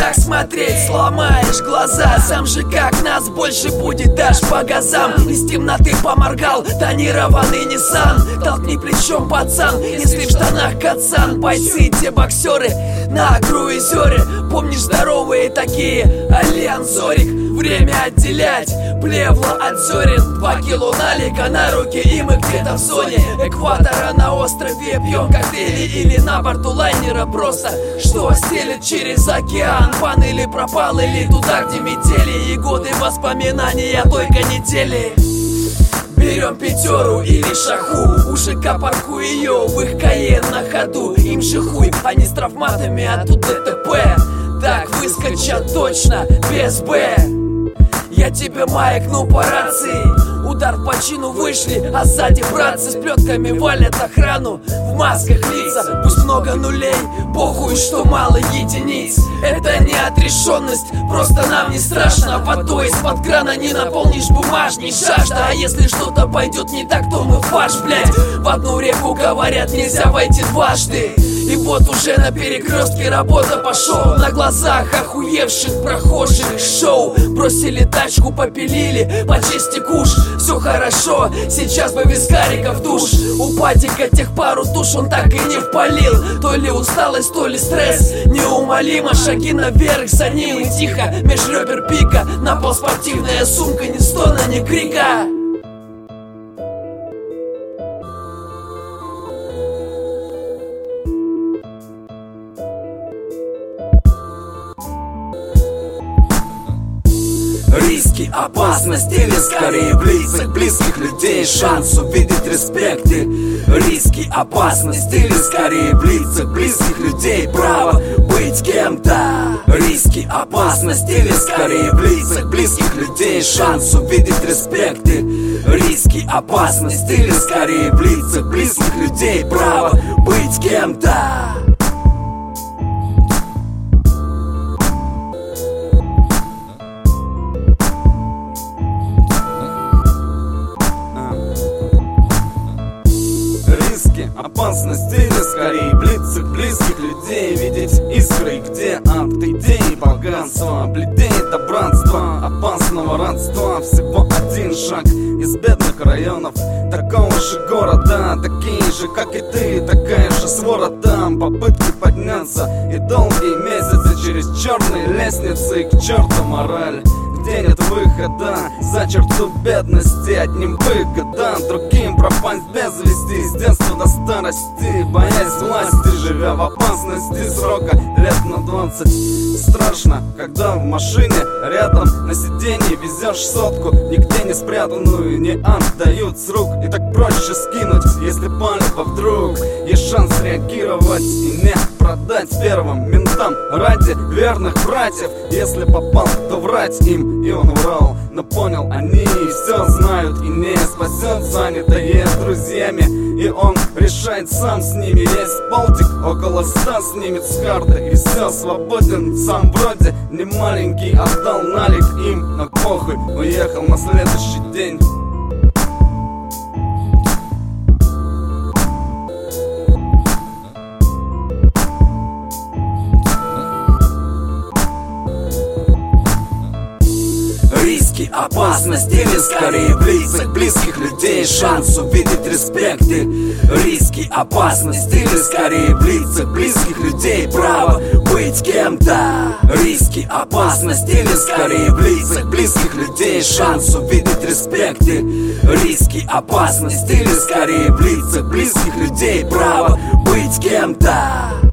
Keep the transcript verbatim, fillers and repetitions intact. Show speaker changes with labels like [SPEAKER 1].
[SPEAKER 1] так смотреть, сломаешь глаза. Сам же как нас больше будет, дашь по газам. Из темноты поморгал тонированный Nissan. Толкни плечом, пацан, если в штанах кацан. Бойцы, те боксеры на круизере. Помнишь, здоровые такие, Альянс Зорик. Время отделять плевло от зерен. Два кило налика на руки, и мы где-то в зоне экватора на острове. Пьем коктейли или на борту лайнера. Просто что стелет через океан. Пан или пропал, или туда, где метели. И годы воспоминания той канители. Берем пятеру или шаху, у ЖК парку ее, в их Каен на ходу. Им же хуй, они с травматами, а тут ДТП. Так выскочат точно, без Б. Я тебе маякну по рации. Удар в бочину вышли, а сзади братцы с плетками валят охрану. В масках лица, пусть много нулей, похуй, что мало единиц. Это не отрешенность, просто нам не страшно. Водой из-под крана не наполнишь бумажник. Жажда, а если что-то пойдет не так, то мы фарш, блять. В одну реку, говорят, нельзя войти дважды. И вот уже на перекрестке работа пошел. На глазах охуевших прохожих шоу. Бросили тачку, попилили, по чести куш. Все хорошо, сейчас бы вискариков душ. У падика тех пару туш он так и не впалил. То ли усталость, то ли стресс. Неумолимо шаги наверх, за ним и тихо. Меж ребер пика, на пол спортивная сумка. Ни стона, ни крика. Риски, опасность или скорее в лицах близких людей шанс увидеть респекты. Риски, опасность или скорее в лицах близких людей право быть кем-то. Риски, опасность или скорее в лицах близких людей шанс увидеть респекты. Риски, опасность или скорее в лицах близких людей право быть кем-то.
[SPEAKER 2] Опасность или скорее в лицах близких людей видеть искры, где от идеи богатства бледнеет до братства, опасного родства. Всего один шаг из бедных районов такого же города, такие же, как и ты, такая же свора там. Попытки подняться и долгие месяцы через черные лестницы, к черту мораль, где нет выхода за черту бедности. Одним выгода, другим пропасть без вести. С детства до старости, боясь власти, живя в опасности срока лет на двадцать. Страшно, когда в машине рядом на сиденье везешь сотку, нигде не спрятанную, не отдают с рук. И так проще скинуть, если палево вдруг есть шанс реагировать и не продать первым ментам ради верных братьев. Если попал, то врать им. И он врал, но понял, они все знают и не спасет, занятые друзьями. И он решает сам с ними. Есть полтик, около ста снимет с карты, и все, свободен сам вроде не маленький. Отдал налик им, но похуй, уехал на следующий день.
[SPEAKER 1] Риски, опасность или скорее в лицах близких людей шанс увидеть респекты. Риски, опасность или скорее в лицах близких людей право быть кем-то. Риски, опасность или скорее в лицах близких людей шанс увидеть респекты. Риски, опасность или скорее в лицах близких людей право быть кем-то.